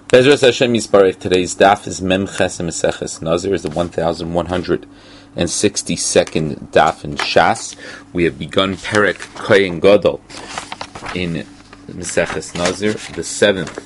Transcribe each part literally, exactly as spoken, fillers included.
Bezras Hashem Yisparech. Today's daf is Mem Ches Meseches Nazir, is the one thousand one hundred sixty-second daf in Shas. We have begun Perek Kohen Gadol in Meseches Nazir, the seventh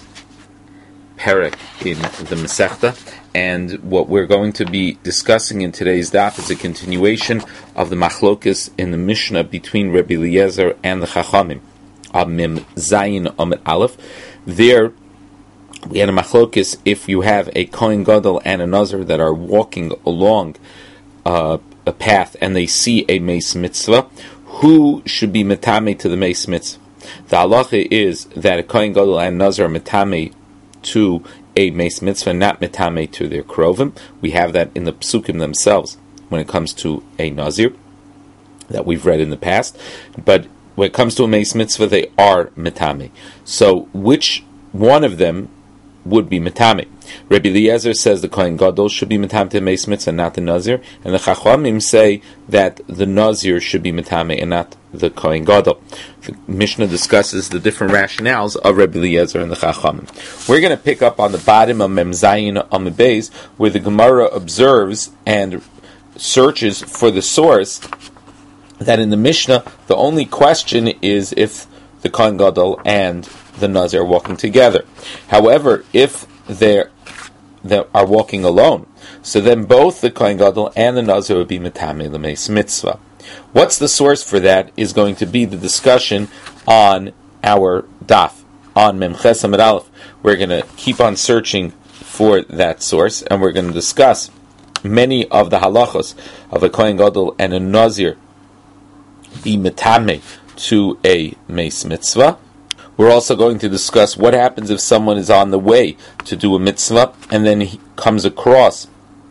Perek in the Masechta, and what we're going to be discussing in today's daf is a continuation of the Machlokes in the Mishnah between Rabbi Eliezer and the Chachamim. Mem Zayin Amid Aleph. There we had a machlokes if you have a Kohen Gadol and a Nazir that are walking along uh, a path and they see a Meis Mitzvah, who should be metame to the Meis Mitzvah? The halacha is that a Kohen Gadol and Nazir are metame to a Meis Mitzvah, not metame to their krovim. We have that in the psukim themselves when it comes to a Nazir that we've read in the past. But when it comes to a Meis Mitzvah, they are metame. So which one of them would be metame? Rabbi Eliezer says the Kohen Gadol should be metame to the Meis Mitzvah, not the Nazir, and the Chachamim say that the Nazir should be metame and not the Kohen Gadol. The Mishnah discusses the different rationales of Rabbi Eliezer and the Chachamim. We're going to pick up on the bottom of Mem Zayin Amud Beis, where the Gemara observes and searches for the source that in the Mishnah the only question is if the Kohen Gadol and the Nazir are walking together. However, if they're, they are walking alone, so then both the Kohen Gadol and the Nazir would be metame l'meis mitzvah. What's the source for that is going to be the discussion on our daf, on Mem Ches Amud Aleph. We're going to keep on searching for that source, and we're going to discuss many of the halachos of a Kohen Gadol and a Nazir be metame to a Meis Mitzvah. We're also going to discuss what happens if someone is on the way to do a mitzvah and then he comes across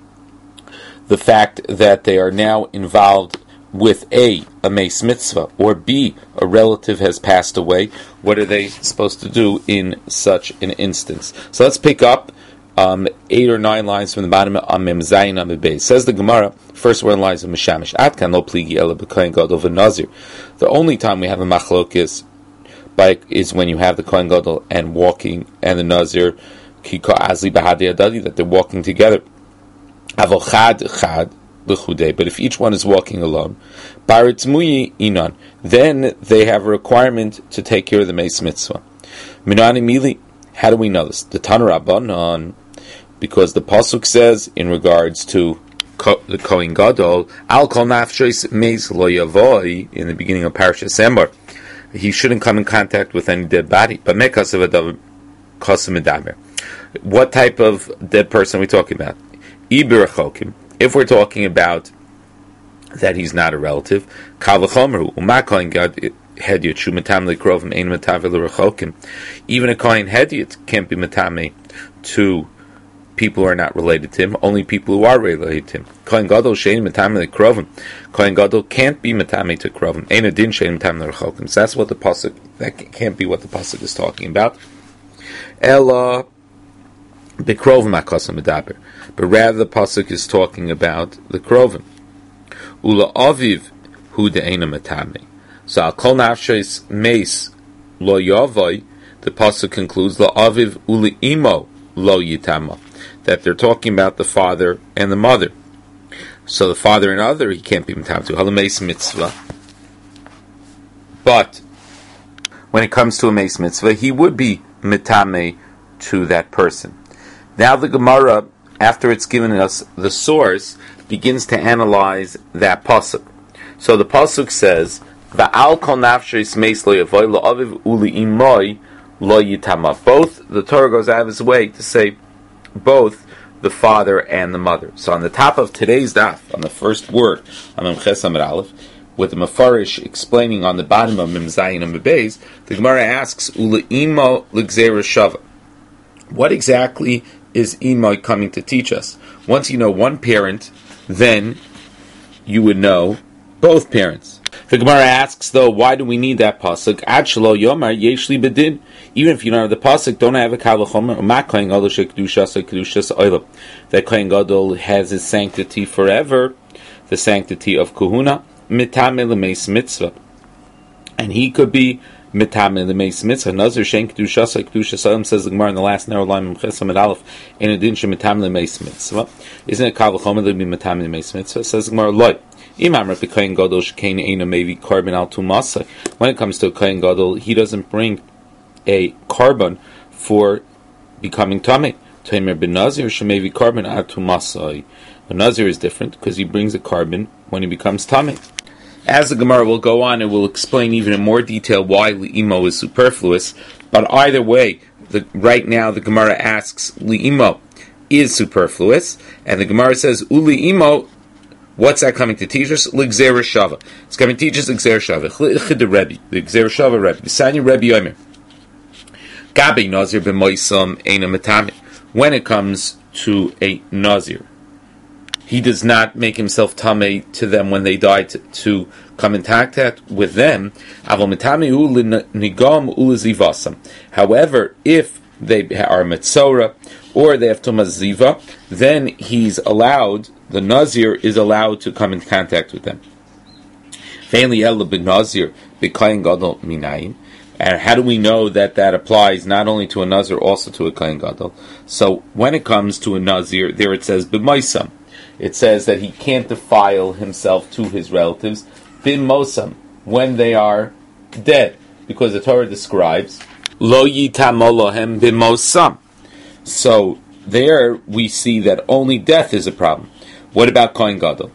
the fact that they are now involved with A, a Meis Mitzvah, or B, a relative has passed away. What are they supposed to do in such an instance? So let's pick up um, eight or nine lines from the bottom of Mem Zayin Amud Beis. Says the Gemara, first word lines of Mishamish. Atkan lo pligi ela b'Kohen Gadol v'Nazir. The only time we have a machlokes is when you have the Kohen Gadol and walking and the Nazir kika azli b'hadei adadi, that they're walking together. Avol chad chad l'chudei. But if each one is walking alone, baritz muyi inon, then they have a requirement to take care of the Meis Mitzvah. Minani mili. How do we know this? The Tanur Rabbanon, because the pasuk says in regards to Ko, the Kohen Gadol, al kol nafshos meis lo yavoi, in the beginning of Parashas Emor, he shouldn't come in contact with any dead body. But mekasav adav kasim medaber. What type of dead person are we talking about? Ibir chokim. If we're talking about that he's not a relative, kal v'chomer u'ma Kohen Gadol Hedyot shu metame lekrovim ein metame l'rechokim. Even a Kohen Hedyot can't be metame to people who are not related to him. Only people who are related to him. Kohen Gadol shein metame lekrovim. Kohen Gadol can't be metame to krovim. Ein adin shein metame l'rechokim. So that's what the pasuk. That can't be what the pasuk is talking about. Ela bekrovim akasam medaber. But rather the pasuk is talking about the krovim. Ula aviv hu de'ena metame. So al kol nafshos meis lo yavoi, the pasuk concludes lo aviv uli imo lo yitama, that they're talking about the father and the mother. So the father and other he can't be metame to hal meis mitzvah. But when it comes to a meis mitzvah, he would be metame to that person. Now the Gemara, after it's given us the source, begins to analyze that pasuk. So the pasuk says, Va'al kol nafshos meis lo yavoi lo aviv uli imoi lo yitama. Both, the Torah goes out of its way to say both the father and the mother. So on the top of today's daf, on the first word, on Mem Ches Amud Aleph, with the Mefarish explaining on the bottom of Mem Zayin Amud Beis, the Gemara asks, Uli imo l'gzeira shava. What exactly is imoi coming to teach us? Once you know one parent, then you would know both parents. The Gemara asks, though, why do we need that pasuk? Ad shelo yomar yeshli bedin. Even if you don't have the pasuk, don't have a kal v'chomer. U'ma Kohen Gadol shekedushas kedushas olam. That Kohen Gadol has his sanctity forever, the sanctity of Kahuna, mitame l'meis mitzvah, and he could be Mitame the Meis Mitzvah. Nazir Shein Kedusha Sai Kedusha Salam, says the Gemara in the last narrow line Memches Amid Aleph, in adin she Mitame the Meis Mitzvah. Isn't it Kal V'chomer to be Mitame the Meis Mitzvah? Says the Gemara Loi. Imam Rabbi Kohen Gadol Shekein Eina Mevi Carbon Al Tumasai. When it comes to a Kohen Gadol, he doesn't bring a carbon for becoming Tamei. Tamer ben Nazir Shemevi Carbon Al Tumasai. A Nazir is different because he brings a carbon when he becomes Tamei. As the Gemara will go on, it will explain even in more detail why Li'imo is superfluous. But either way, the, right now the Gemara asks Li'imo is superfluous, and the Gemara says Uli'imo. What's that coming to teach us? L'gzera shava. It's coming to teach us l'gzera shava. Ch'id the Rebbe, the gzera shava Rebbe. B'sani Rebbe Yomer. Gabi Nazir b'moisam eina metame. When it comes to a Nazir, he does not make himself tamei to them when they die to, to come in contact with them. However, if they are metzora or they have tumas ziva, then he's allowed, the Nazir is allowed to come in contact with them. And how do we know that that applies not only to a Nazir, also to a Kohen Gadol? So when it comes to a Nazir, there it says b'moisam. It says that he can't defile himself to his relatives b'mosam, when they are dead, because the Torah describes lo yitam Elohem b'mosam. So there we see that only death is a problem. What about Kohen Gadol?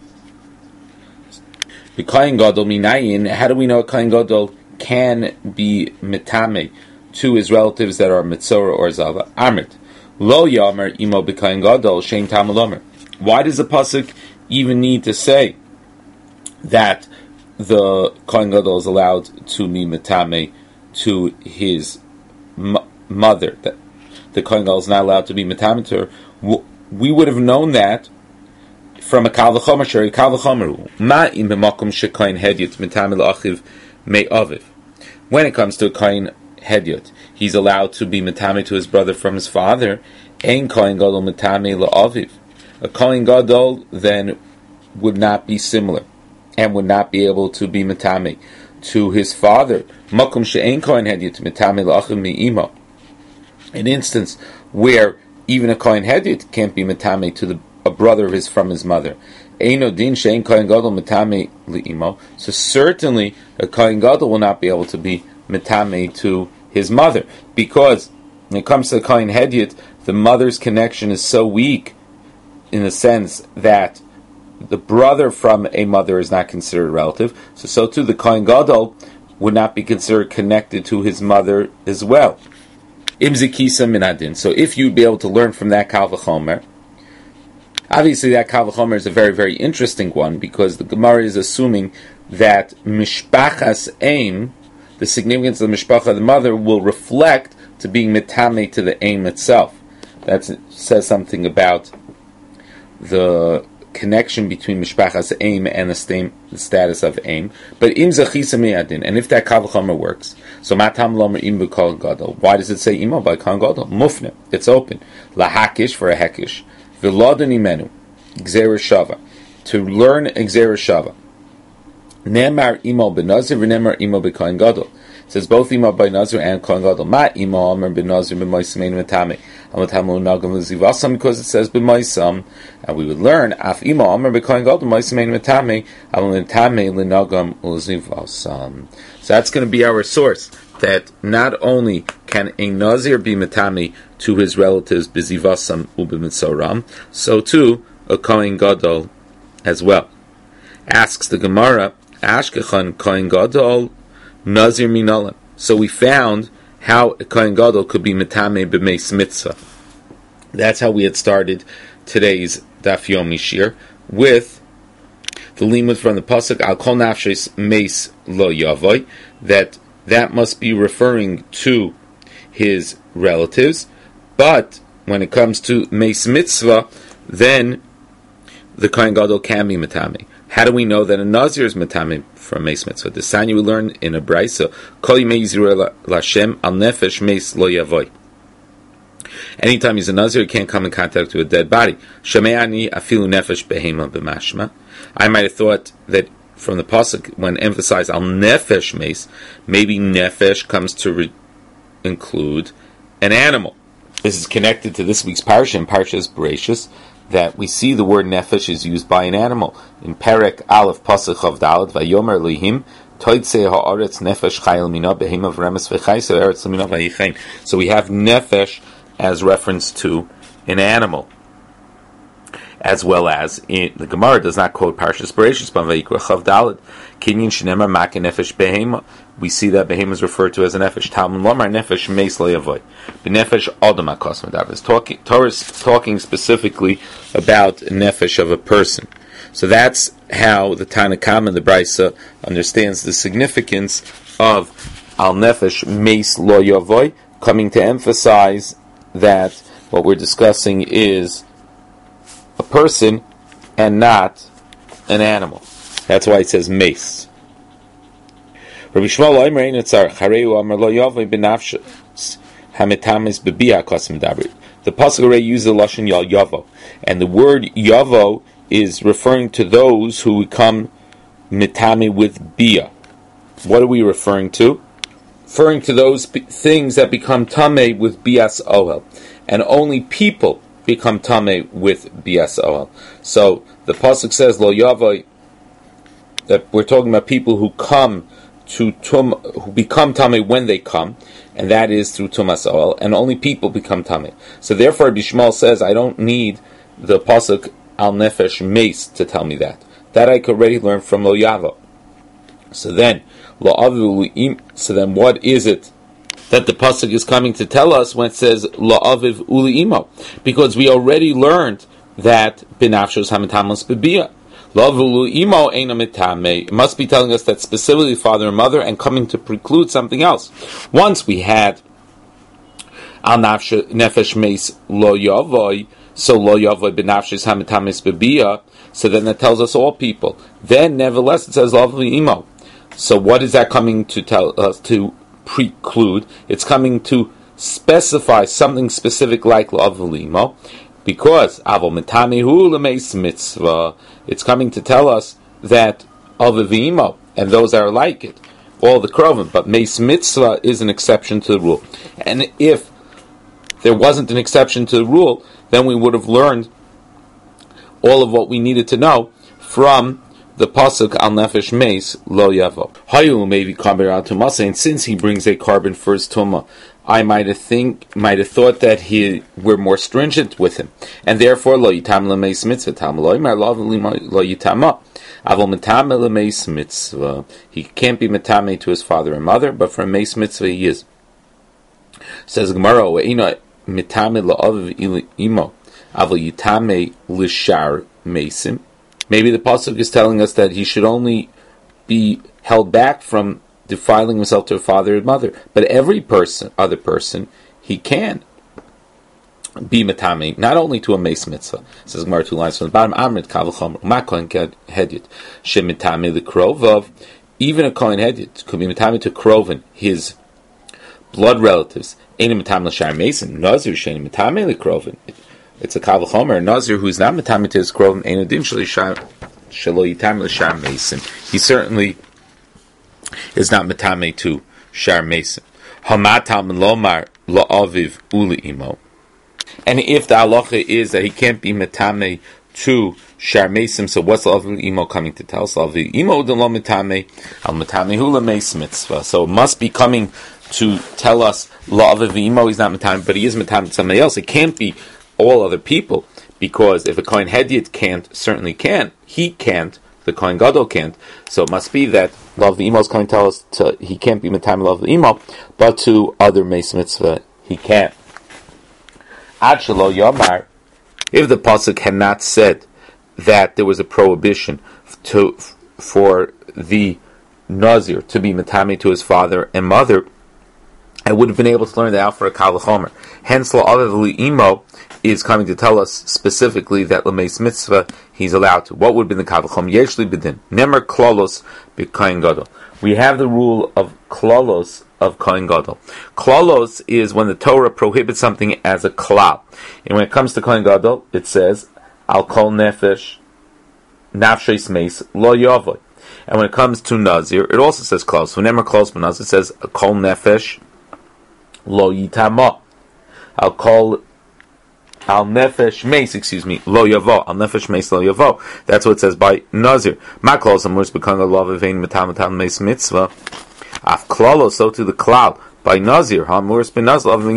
The Kohen Gadol minayin. How do we know Kohen Gadol can be mitame to his relatives that are mitzora or zava? Amrit lo yamer imo b'Kohen Gadol shein tam lomer. Why does the pasuk even need to say that the Kohen Gadol is allowed to be mitame to his m- mother? That the Kohen Gadol is not allowed to be mitame to her. We would have known that from a kal v'chomer sheri kal v'chomer ma im b'makom shekohen hedyot mitame l'achiv me'aviv. When it comes to a kohen hedyot, he's allowed to be mitame to his brother from his father. Ein kohen gadol mitame l'aviv. A kohen gadol then would not be similar and would not be able to be mitame to his father. Makom she'ein kohen hedyot mitame l'achiv me'imo. An instance where even a kohen hedyot can't be mitame to the a brother of his from his mother. Eino din she'ein kohen gadol mitame li'imo. So certainly a kohen gadol will not be able to be mitame to his mother, because when it comes to the kohen hedyot, the mother's connection is so weak, in the sense that the brother from a mother is not considered a relative. So so too the kohen gadol would not be considered connected to his mother as well. Imzikisa minadin. So if you'd be able to learn from that kal v'chomer, obviously that kal v'chomer is a very, very interesting one, because the Gemara is assuming that mishpachas aim, the significance of the mishpacha of the mother, will reflect to being mitame to the aim itself. That says something about the connection between mishpachas aim and the, stam- the status of aim. But im zachisa miyadin, and if that kal v'chomer works, so matam lomer im b'kol gadol. Why does it say imo by kol gadol? Mufne, it's open. Lahakish for a hekish. V'lodin imenu, gzera shava, to learn gzera shava. Nemar imo b'nazir v'nemar imo b'kohen gadol. It says both imo by nazir and kohen gadol. Ma imo amer b'nazir b'moisamein v'tamei. Amatamu nagam v'zivasam, because it says b'moisam, and we would learn af imo amer b'kohen gadol b'moisamein v'tamei. Amatamu l'nagam v'zivasam. So that's going to be our source, that not only can a nazir be mitame to his relatives b'zivasam u'b'mitzoram, so too a kohen gadol as well. Asks the Gemara, Ashkechan kohen gadol nazir minalim. So we found how a kohen gadol could be mitame b'meis mitzvah. That's how we had started today's Daf Yomi Shir, with the limud from the pasuk al kol nafshes meis lo yavoy, that that must be referring to his relatives. But when it comes to meis mitzvah, then the kohen gadol can be mitame. How do we know that a nazir is mitame from meis mitzvah? The sign you learn in a brayso, kol yimei yizrei l'Hashem al nefesh meis lo yavoy. Anytime he's a nazir, he can't come in contact with a dead body. Shameani afilu nefesh behema b'mashma. I might have thought that from the pasuk when emphasized al nefesh meis, maybe nefesh comes to re- include an animal. This is connected to this week's parsha, in Parshas Bereshis, that we see the word nefesh is used by an animal. In Perek Aleph Pasuk Chav Daled, Vayomer Lihim, Toitzei ha'aretz nefesh chayil mina behema v'remes v'chayis ha'aretz mina v'yichein. So we have nefesh as reference to an animal, as well as in the Gemara does not quote Parshas Bereshis, but Vayikra Chav Daled, Kinyin shenemar makin nefesh behema. We see that behema is referred to as a nefesh. Talmud lomar nefesh meis lo yavoy. B'nefesh adam hakos medaber. Talking, Torah is talking specifically about a nefesh of a person. So that's how the Tanna Kama, the Brisa, understands the significance of al nefesh meis lo yavoy, coming to emphasize that what we're discussing is a person and not an animal. That's why it says meis. Rabbi Shmuel Omer Einitzar Chareu Amar Lo Yavoi B'Nafshos Hamitamis B'Bia Kosim Dabri. The pasuk already uses the lashon yavo, and the word yavo is referring to those who become mitami with bia. What are we referring to? Referring to those b- things that become tameh with bias ohel, and only people become tameh with bias ohel. So the pasuk says lo yavo, that we're talking about people who come to tum, who become tameh when they come, and that is through tumas ohel, and only people become tameh. So therefore, Bishmal says, I don't need the pasuk al nefesh meis to tell me that. That I could already learn from lo yavo. So then, lo aviv. So then, what is it that the pasuk is coming to tell us when it says lo aviv uli imo? Because we already learned that binafshos hamitamos bebia. It must be telling us that specifically father and mother, and coming to preclude something else. Once we had al nefesh meis lo yavoy, so lo yavoy benafshes hamitamis bebia, so then that tells us all people. Then nevertheless it says lo imo. So what is that coming to tell us to preclude? It's coming to specify something specific like lo imo. Because it's coming to tell us that avivimo and those that are like it, all the krovim, but meis mitzvah is an exception to the rule. And if there wasn't an exception to the rule, then we would have learned all of what we needed to know from the pasuk al nefesh meis lo yavo. Hayu maybe carbon al tumasa, and since he brings a carbon for his tumah, I might have think might have thought that he we're more stringent with him, and therefore lo yitam lemeis mitzvah tam lo yimar lo yitama avol mitame lemeis mitzvah. He can't be mitame to his father and mother, but for a meis mitzvah he is. Says Gemara, ve'ina mitame la'aviv imo avol yitame lishar meisim. Maybe the pasuk is telling us that he should only be held back from defiling himself to a father and mother, but every person, other person, he can be matame, not only to a meis mitzvah. It says Gemara two lines from the bottom. Amrit kavachom u'makohen hedyot shemitame the krovov. Even a kohen hedyot could be matame to krovin, his blood relatives. Ain't matame l'shar mason. Nazir shein matame the krovin. It's a kavachom, a nazir who's not matame to his krovin. Ain't a din shelo yitam l'shar mason. He certainly is not metame to shar mason. Hamatam lomar la'aviv uli imo. And if the halacha is that he can't be metame to shar mason, so what's la'aviv imo coming to tell us? La'aviv imo de lo metame al metame hula meis mitzvah. So it must be coming to tell us la'aviv imo he's not metame, but he is metame to somebody else. It can't be all other people, because if a kohen hedyot can't, certainly can. He can't. The kohen gadol can't. So it must be that love the imo is going to tell us to, he can't be metame love the imo, but to other meis mitzvah he can. Ad shelo yomar, if the pasuk had not said that there was a prohibition to for the nazir to be metame to his father and mother, I would have been able to learn that out for a kal v'chomer. Hence, la'aviv imo is coming to tell us specifically that l'meis mitzvah he's allowed to. What would have been the kal v'chomer? Yeshli b'din nemer klolos b'kohen gadol. We have the rule of klolos of kohen gadol. Klolos is when the Torah prohibits something as a klal, and when it comes to kohen gadol, it says al kol nefesh nafshes meis lo yavoy. And when it comes to Nazir, it also says close. Whenever close but Nazir, it says kol nefesh lo yitama. I'll call al nefesh meis, excuse me, lo yavo. Al nefesh meis lo yavo. That's what it says by Nazir. Ma klos amurs become a love of vein metam metam meis mitzvah. Af klalo, so to the cloud by Nazir. Hamurs ben Nazir of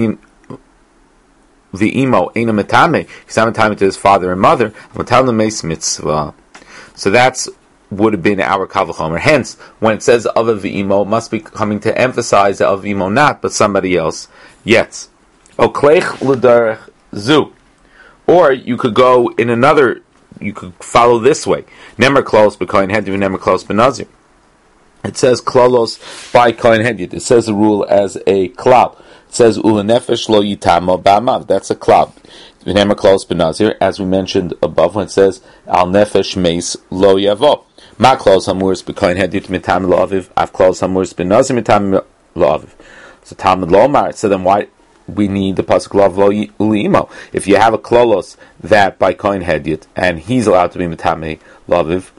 the imo ena metame. He's not metame to his father and mother. Metam meis mitzvah. So that's would have been our kavachomer. Hence, when it says of a v'imo, it must be coming to emphasize that of v'imo not, but somebody else. Yes. O kleich l'derech zu. Or you could go in another, you could follow this way. Nemer klos b'koyin hedid v'nemer klos b'nazir. It says klolos by koyin hedid. It says the rule as a klal. It says ulenefesh lo yitamo ba'amav. That's a klal. V'nemer klos b'nazir, as we mentioned above, when it says al nefesh meis lo yavo. Ma klos hamurs b'koyin hedid mitam lo'aviv. Av klos hamurs b'nazir mitam lo'aviv. So Talmud Lomar. So then why we need the pasuk lo u'imo? If you have a klolos that by koyin hedid and he's allowed to be mitame lo'aviv,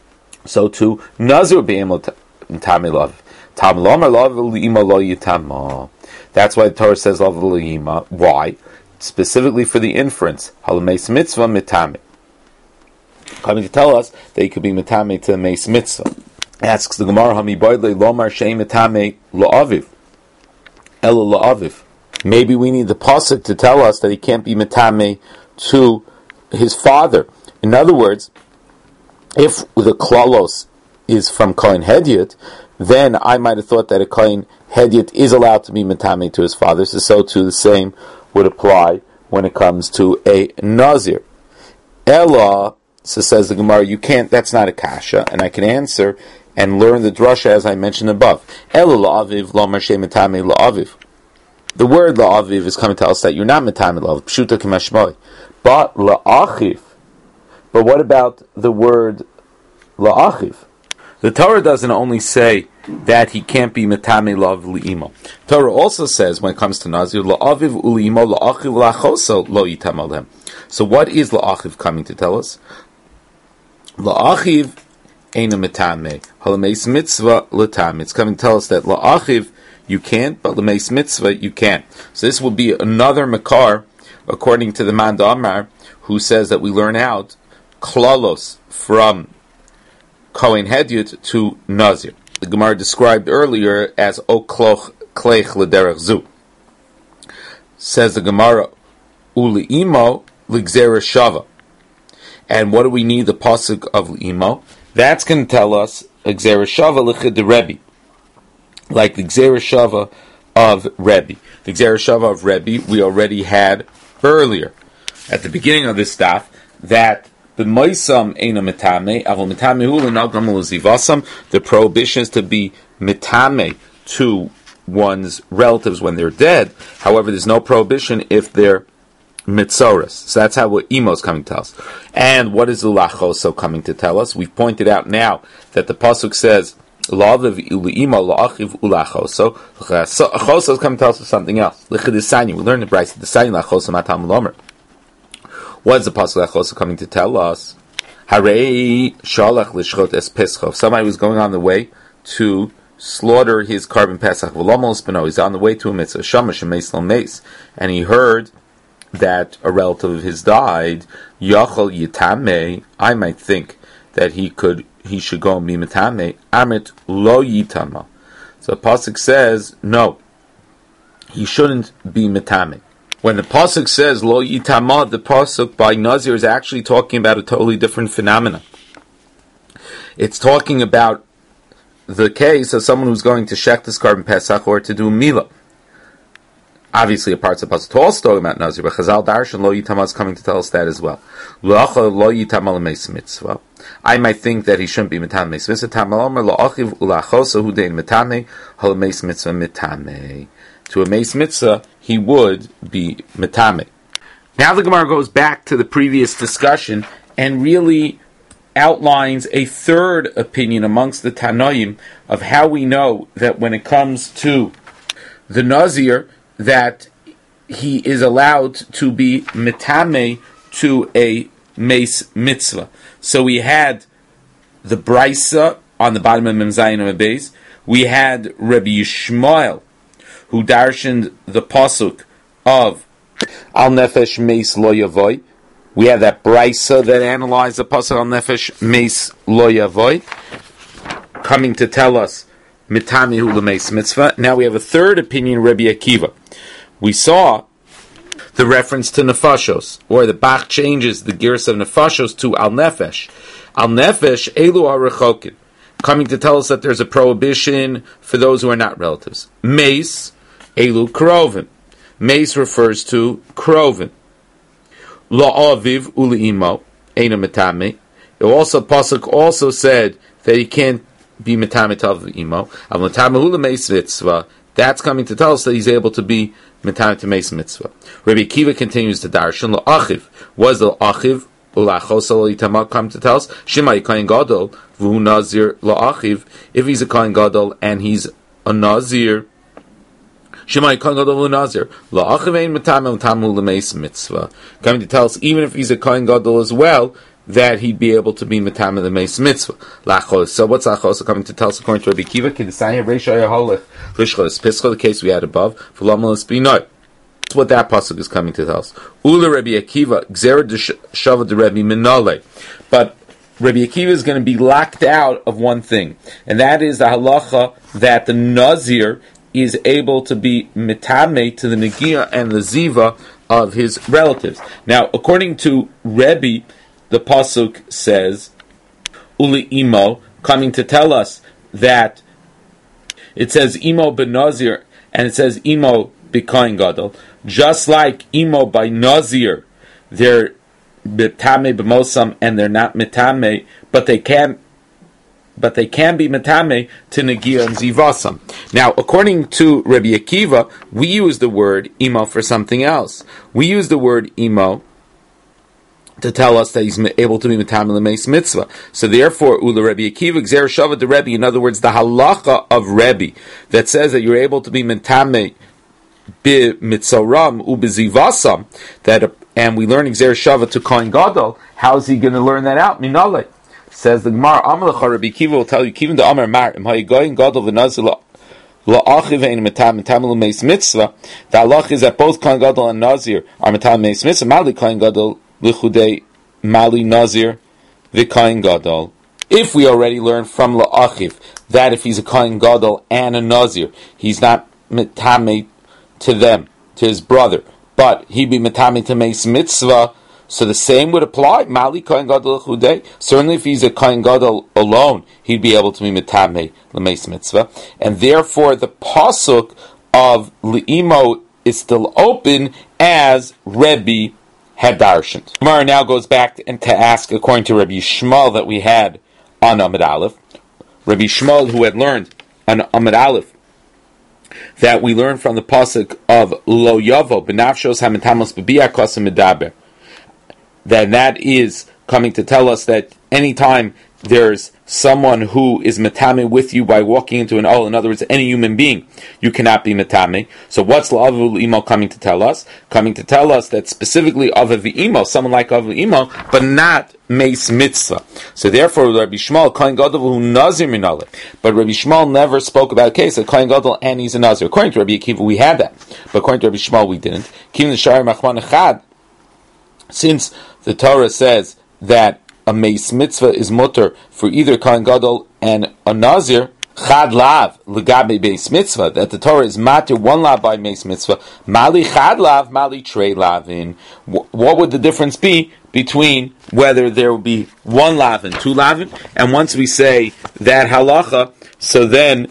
so too Nazir be able to mitame lo'aviv. Talmud Lomar lo u'imo lo yitamo. That's why the Torah says lo u'imo. Why? Specifically for the inference, halameis mitzvah mitame, coming to tell us that he could be mitame to the meis mitzvah. Asks the Gemara, Hami boydle lomar shei mitame lo'aviv, elo lo'aviv. Maybe we need the pasuk to tell us that he can't be mitame to his father. In other words, if the klalos is from kohen hedyot, then I might have thought that a kohen hedyot is allowed to be mitame to his father. So, so too the same would apply when it comes to a nazir. Ella, so says the Gemara, you can't. That's not a kasha, and I can answer and learn the drasha as I mentioned above. Ella la'aviv lo marshe mitame la'aviv. The word la'aviv is coming to tell us that you're not mitame la'aviv. Pshuta k'mashmoi. But la'achiv. But what about the word la'achiv? The Torah doesn't only say that he can't be metame la'av li'imo. Torah also says, when it comes to Nazir, la'aviv u'li'imo la'achiv la'choso lo yitam alem. So what is la'achiv coming to tell us? La'achiv eina metame. Halameis mitzvah l'tam. It's coming to tell us that la'achiv you can't, but l'meis mitzvah you can. So this will be another makar, according to the Man Damar, who says that we learn out klalos from kohen hedyot to Nazir. The Gemara described earlier as okloch kleich l'derech zu. Says the Gemara, u'li'imo l'gzera shava. And what do we need the pasuk of li'imo? That's going to tell us gzera shava l'chid the Rebbe, like the gzera shava of Rebbe. The gzera shava of Rebbe we already had earlier at the beginning of this stuff, that the moisam eina mitame, avol mitame hu l'nagam l'zivasam. The prohibition is to be mitame to one's relatives when they're dead. However, there's no prohibition if they're mitzoras. So that's how what imo is coming to tell us. And what is the lachoso coming to tell us? We've pointed out now that the pasuk says la'aviv u'li'imo la'achiv u'lachoso. Lachoso is coming to tell us something else. L'chidisani. We learned the Bryce the Sayin lachoso matam lomer. What is the pasuk also coming to tell us? Harei shalach l'shchot es pesach. Somebody was going on the way to slaughter his carbon pesach. V'lomos beno. He's on the way to a mitzvah. Shamash meis lo meis, and he heard that a relative of his died. Yachol yitame. I might think that he could, he should go and be mitame. Amit lo yitama. So the pasuk says no, he shouldn't be mitame. When the pasuk says lo yitama, the pasuk by Nazir is actually talking about a totally different phenomenon. It's talking about the case of someone who's going to shech this carbon pesach or to do mila. Obviously, a part of the pasuk also talking about Nazir, but Chazal Darshan lo yitama is coming to tell us that as well. Lo yitama l'meis mitzvah. I might think that he shouldn't be mitame meis mitzvah. Tamal lo achiv ulachosa hu dein mitame hal meis mitzvah mitame. To a meis mitzvah, he would be mitame. Now the Gemara goes back to the previous discussion and really outlines a third opinion amongst the Tanoim of how we know that when it comes to the Nazir, that he is allowed to be mitame to a meis mitzvah. So we had the Brisa on the bottom of Mem Zayin and Beis, we had Rabbi Yishmael, who darshaned the pasuk of Al Nefesh Meis Lo Yavoy. We have that brisa that analyzed the pasuk Al Nefesh Meis Lo Yavoy, coming to tell us Mitami Hu L'Meis Mitzvah. Now we have a third opinion, Rabbi Akiva. We saw the reference to Nefashos, or the Bach changes the gears of Nefashos to Al Nefesh. Al Nefesh Elu Arechokin, coming to tell us that there's a prohibition for those who are not relatives. Meis Elu Krovin. Meis refers to Krovin. La'aviv Uli'imo Eina Metame. It also pasuk also said that he can't be Metame Tav Imo. Al Metame Hu L'Meis Mitzvah. That's coming to tell us that he's able to be Metame to Meis Mitzvah. Rabbi Akiva continues to darshan La'achiv. Was the Achiv Ulachos Itama come to tell us Shema Yikayin Gadol V'hu Nazir La'achiv. If he's a Kayin Gadol and he's a Nazir, Shema Yikayin Gadol V'hu Nazir La'achiv Ein Metame Metamu L'Meis Mitzvah. Coming to tell us even if he's a Kayin Gadol as well, that he'd be able to be Metame the Meis Mitzvah. Lachos. So what's Lachos coming to tell us according to Rabbi Akiva? K'desayim Reisha Yaholech Lishchos Pischa, the case we had above. V'lamelos B'noi. That's what that pasuk is coming to tell us. Ula Rabbi Akiva Gzera Shava de Rabbi Minale. But Rabbi Akiva is going to be locked out of one thing, and that is the halacha that the Nazir is able to be Metame to the Negiah and the Ziva of his relatives. Now, according to Rebbe, the pasuk says, Uli Imo, coming to tell us that it says Imo ben Nazir, and it says Imo b'Kohen Gadol. Just like Imo by Nazir, they're Metame b'Mosam, and they're not Metame, but they can but they can be Metame to Negiah and Zivasam. Now, according to Rabbi Akiva, we use the word Imo for something else. We use the word Imo to tell us that he's able to be Metame L'Meis Mitzvah. So therefore, Ula Rabbi Akiva, Gzer Shava de Rebbe, in other words, the halacha of Rebbe, that says that you're able to be Metame Bi Mitzoram U B'Zivasam, that, and we learn Gzer Shava to Kohen Gadol, how is he going to learn that out? Minale. Says the Gemara, Amalecha Rabbi Akiva will tell you, Kivin the Amar Mar, Im Ha'igoyin Gadol V'Nazil La'achiv Ein Metame Metame L'Meis Mitzvah. The halacha is that both Kohen Gadol and Nazir are Metame Meis Mitzvah. Mali Kohen Gadol L'chudei Mali Nazir V'Kohen Gadol. If we already learned from La'achiv that if he's a Kohen Gadol and a Nazir, he's not Metame to them, to his brother, but he'd be Metame to Meis Mitzvah, so the same would apply. Mali Kohen Gadol L'chudei. Certainly if he's a Kohen Gadol alone, he'd be able to be Metame L'Meis Mitzvah. And therefore the pasuk of L'imo is still open as Rebbe had darshaned. Gemara now goes back and to ask, according to Rabbi Yishmael that we had on Amud Aleph, Rabbi Yishmael who had learned on Amud Aleph that we learned from the pasuk of Lo Yavo B'nafshos Hametamos B'biakos Medaber, that that is coming to tell us that anytime there's someone who is metame with you by walking into an ol, in other words, any human being, you cannot be metame. So what's la'avu imo coming to tell us? Coming to tell us that specifically avu imo, someone like avu imo, but not meis mitzvah. So therefore, Rabbi Yishmael, Kohen Gadol who nazir minale. But Rabbi Yishmael never spoke about a case of Kohen Gadol and he's a nazir. According to Rabbi Akiva, we had that, but according to Rabbi Yishmael, we didn't. Kim the shari machman echad. Since the Torah says that a meis mitzvah is mutter for either Kohen Gadol and a Nazir, chad lav legabe meis mitzvah, that the Torah is matter one lav by meis mitzvah, mali chad lav, mali trei lavin. What would the difference be between whether there would be one lavin, two lavin? And once we say that halacha, so then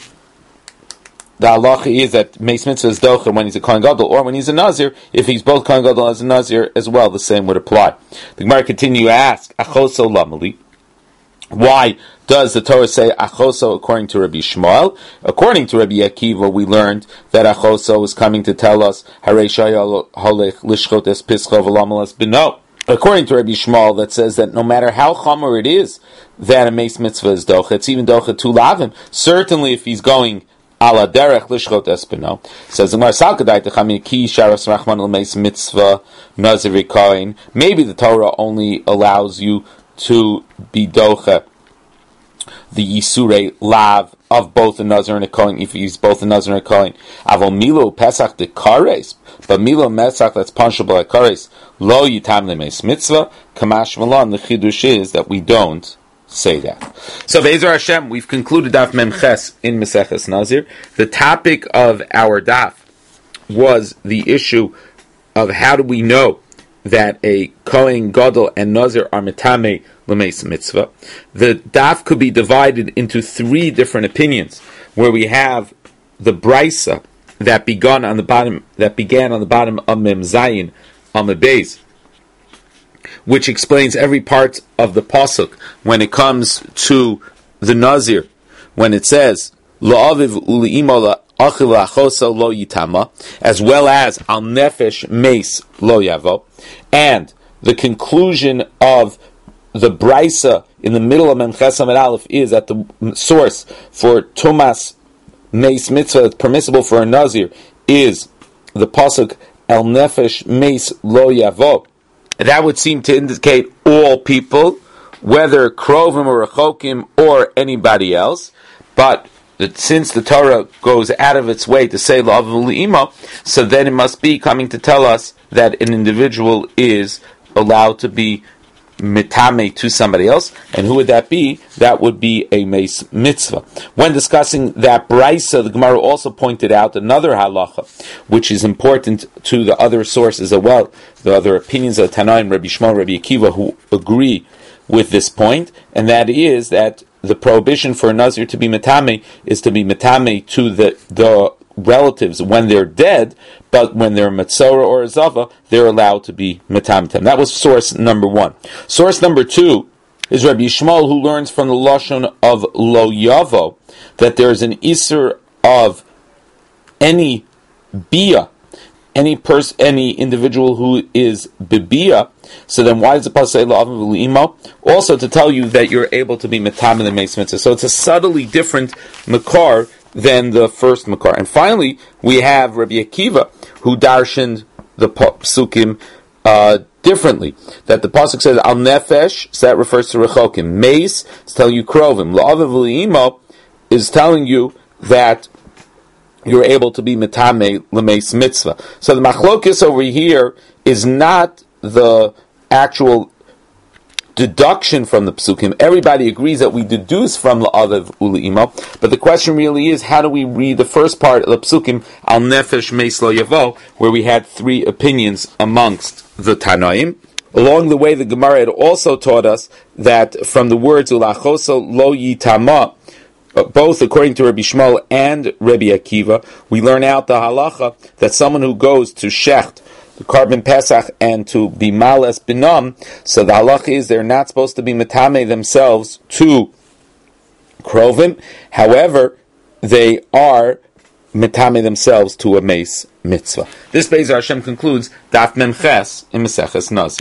the halacha is that meis mitzvah is docher when he's a Kohen Gadol, or when he's a Nazir, if he's both Kohen Gadol as a Nazir as well, the same would apply. The Gemara continue to ask, Achoso lamali, why does the Torah say Achoso according to Rabbi Yishmael? According to Rabbi Akiva, we learned that Achoso is coming to tell us, Harei shaya holech lishchot es pischa v'lamalas b'no. According to Rabbi Yishmael, that says that no matter how chomer it is that a meis mitzvah is docher, it's even docher tu lavim, certainly if he's going ala derech lishchot espino. Says the Gemara Salkadai techami ki sharas rachman l'meis mitzvah nazir kohen. Maybe the Torah only allows you to be doche the Isurei Lav of both a Nazir and a Kohen, if you use both a Nazir and a Kohen. Avol Milo Pesach de Kares, but Milo Pesach that's punishable at Kares, Lo Yitam Lemeis Mitzvah, Kamash Malon, the Chidush is that we don't say that. So Be'ezer Hashem, we've concluded Daf Memches in Maseches Nazir. The topic of our Daf was the issue of how do we know that a Kohen Gadol and Nazir are Metame L'meis Mitzvah. The Daf could be divided into three different opinions, where we have the Brisa that began on the bottom that began on the bottom of Mem Zayin on the base, which explains every part of the pasuk when it comes to the Nazir, when it says La'aviv u'li'imo la'achil la'achoso lo yitama, as well as al nefesh meis lo yavo, and the conclusion of the Brisa in the middle of Memches Amud Aleph is that the source for Tumas Meis Mitzvah that's permissible for a Nazir is the pasuk El Nefesh Meis Lo Yavo. That would seem to indicate all people, whether Krovim or Rechokim or anybody else. But that since the Torah goes out of its way to say La'aviv U'li'imo, so then it must be coming to tell us that an individual is allowed to be mitame to somebody else. And who would that be? That would be a meis mitzvah. When discussing that brisa, the Gemara also pointed out another halacha, which is important to the other sources as well, the other opinions of Tanaim, Rabbi Shmuel, Rabbi Akiva, who agree with this point, and that is that the prohibition for a Nazir to be mitame is to be mitame to the the relatives when they're dead, but when they're Metzora or Azava, they're allowed to be Metamtem. That was source number one. Source number two is Rabbi Yishmael, who learns from the Lashon of Lo Yavo, that there's an Isser of any Bia, any person, any individual who is Bibia. So then why does the Pasuk say La'aviv U'li'imo? Also to tell you that you're able to be Metam in the Meis Mitzvah. So it's a subtly different Makar than the first Makar. And finally, we have Rabbi Akiva, who darshaned the Psukim uh, differently. That the Pasuk says, Al Nefesh, so that refers to Rechokim. Meis is telling you Krovim. La'aviv U'li'imo is telling you that you're able to be Metame L'meis Mitzvah. So the Machlokis over here is not the actual deduction from the Psukim. Everybody agrees that we deduce from La'aviv U'li'imo, but the question really is, how do we read the first part of the Psukim, Al Nefesh Meis Lo Yavo, where we had three opinions amongst the Tanaim. Along the way, the Gemara had also taught us that from the words Ulachoso Lo Yitama, both according to Rabbi Shmuel and Rabbi Akiva, we learn out the halacha that someone who goes to Shecht, the Karban Pesach, and to Bimales Binam, so the halacha is they're not supposed to be metame themselves to Krovim. However, they are metame themselves to a meis mitzvah. This Be'ezer Hashem concludes Daf Memches in Maseches Nazir.